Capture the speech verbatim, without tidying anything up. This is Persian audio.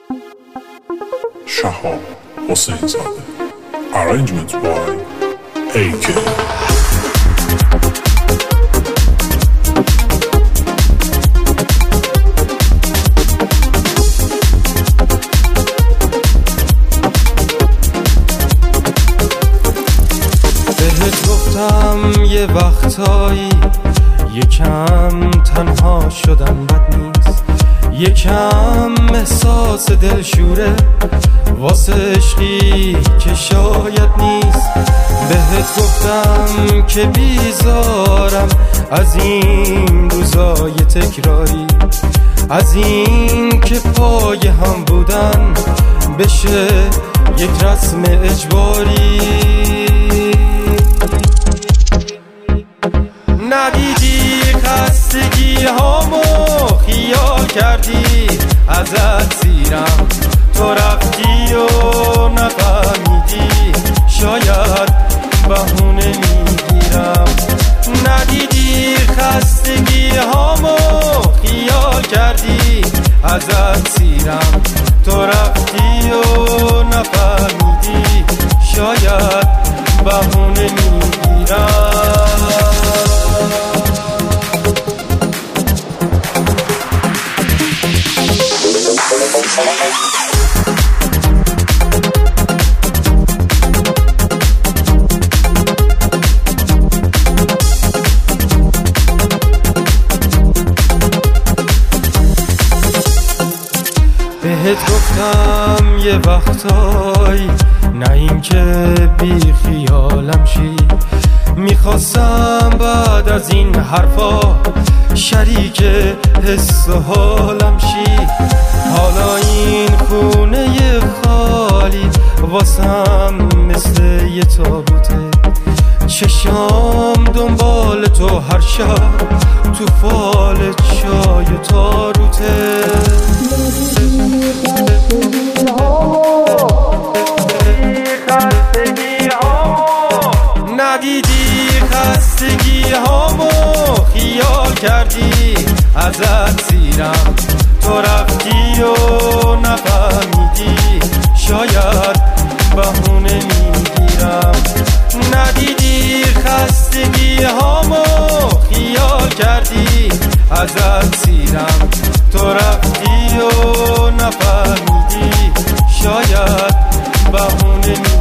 Shahab Hossein Zadeh. Arrangement by A K. بهت گفتم یه وقتایی یکم تنها شدن بد نیست، یکم احساس دلشوره واسه عشقی که شاید نیست. بهت گفتم که بیزارم از این روزای تکراری، از این که پای هم بودن بشه یک رسم اجباری. ندیدی خستگی هامو خیال کردی ازت سیرم، تو رفتی و نفهمیدی شاید بهونه میگیرم. ندیدی خستگی هامو خیال کردی ازت سیرم، تو رفتی و نفهمیدی شاید بهونه میگیرم. بهت گفتم یه وقتایی نه این که بی خیالم شی، میخواستم بعد از این حرفا شریک حس و حالم شی. حالا این خونه خالی واسم مثل یه تابوته، چشام دنبال تو هر شب تو فال چای و تاروته. ندیدی خستگی هامو خیال کردی ازت سیرم، تو رفتی و نفهمیدی شاید بهونه میگیرم. ندیدی خستگی هامو خیال کردی ازت سیرم، تو رفتی و نفهمیدی شاید بهونه میگیرم.